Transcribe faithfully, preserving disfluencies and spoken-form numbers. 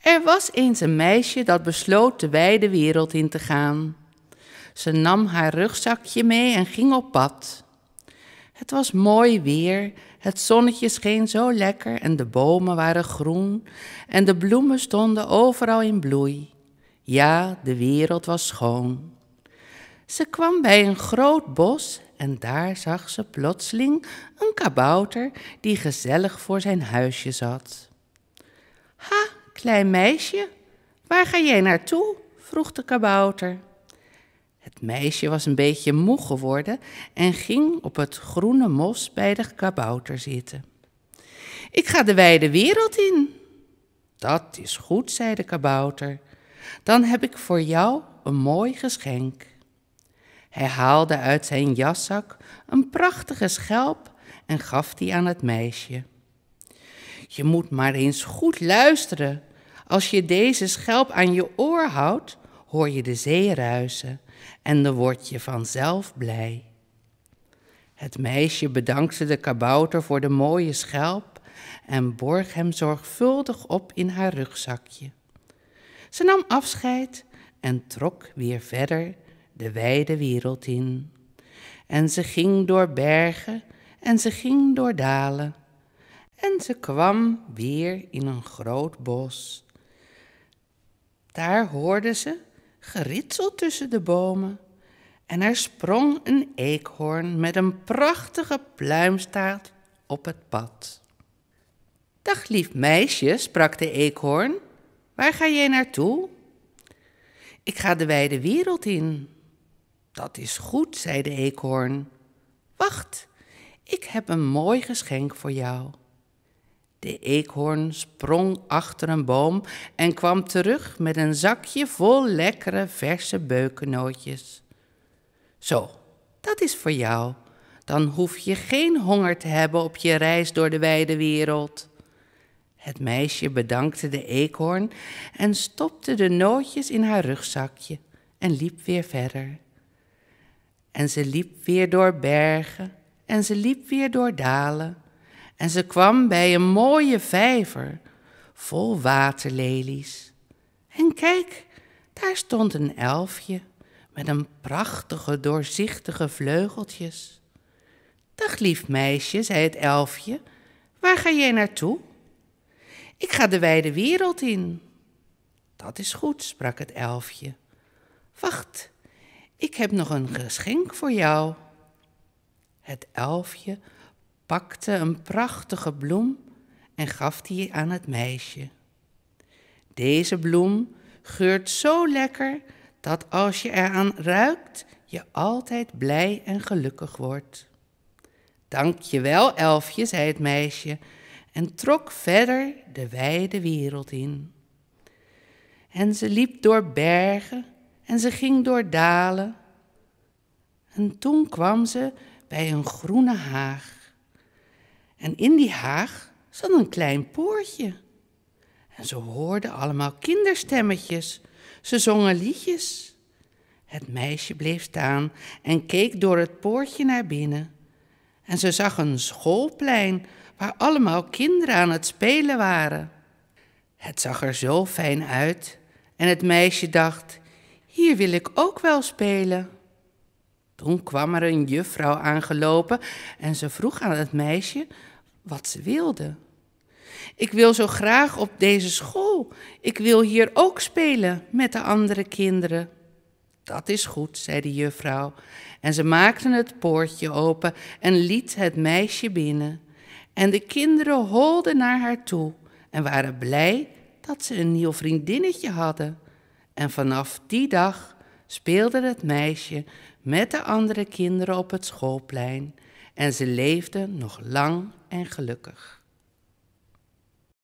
Er was eens een meisje dat besloot de wijde wereld in te gaan. Ze nam haar rugzakje mee en ging op pad. Het was mooi weer, het zonnetje scheen zo lekker en de bomen waren groen en de bloemen stonden overal in bloei. Ja, de wereld was schoon. Ze kwam bij een groot bos en daar zag ze plotseling een kabouter die gezellig voor zijn huisje zat. Ha, klein meisje, waar ga jij naartoe? Vroeg de kabouter. Het meisje was een beetje moe geworden en ging op het groene mos bij de kabouter zitten. Ik ga de wijde wereld in. Dat is goed, zei de kabouter. Dan heb ik voor jou een mooi geschenk. Hij haalde uit zijn jaszak een prachtige schelp en gaf die aan het meisje. Je moet maar eens goed luisteren. Als je deze schelp aan je oor houdt, hoor je de zee ruisen en dan word je vanzelf blij. Het meisje bedankte de kabouter voor de mooie schelp en borg hem zorgvuldig op in haar rugzakje. Ze nam afscheid en trok weer verder de wijde wereld in. En ze ging door bergen en ze ging door dalen. En ze kwam weer in een groot bos. Daar hoorde ze geritsel tussen de bomen en er sprong een eekhoorn met een prachtige pluimstaart op het pad. Dag lief meisje, sprak de eekhoorn, waar ga jij naartoe? Ik ga de wijde wereld in. Dat is goed, zei de eekhoorn. Wacht, ik heb een mooi geschenk voor jou. De eekhoorn sprong achter een boom en kwam terug met een zakje vol lekkere verse beukennootjes. Zo, dat is voor jou. Dan hoef je geen honger te hebben op je reis door de wijde wereld. Het meisje bedankte de eekhoorn en stopte de nootjes in haar rugzakje en liep weer verder. En ze liep weer door bergen en ze liep weer door dalen. En ze kwam bij een mooie vijver vol waterlelies. En kijk, daar stond een elfje met een prachtige doorzichtige vleugeltjes. Dag lief meisje, zei het elfje, waar ga jij naartoe? Ik ga de wijde wereld in. Dat is goed, sprak het elfje. Wacht, ik heb nog een geschenk voor jou. Het elfje pakte een prachtige bloem en gaf die aan het meisje. Deze bloem geurt zo lekker dat als je eraan ruikt, je altijd blij en gelukkig wordt. Dank je wel, elfje, zei het meisje en trok verder de wijde wereld in. En ze liep door bergen en ze ging door dalen. En toen kwam ze bij een groene haag. En in die haag zat een klein poortje. En ze hoorden allemaal kinderstemmetjes. Ze zongen liedjes. Het meisje bleef staan en keek door het poortje naar binnen. En ze zag een schoolplein waar allemaal kinderen aan het spelen waren. Het zag er zo fijn uit en het meisje dacht, hier wil ik ook wel spelen. Toen kwam er een juffrouw aangelopen en ze vroeg aan het meisje wat ze wilde. Ik wil zo graag op deze school. Ik wil hier ook spelen met de andere kinderen. Dat is goed, zei de juffrouw. En ze maakten het poortje open en liet het meisje binnen. En de kinderen holden naar haar toe en waren blij dat ze een nieuw vriendinnetje hadden. En vanaf die dag speelde het meisje met de andere kinderen op het schoolplein en ze leefden nog lang en gelukkig.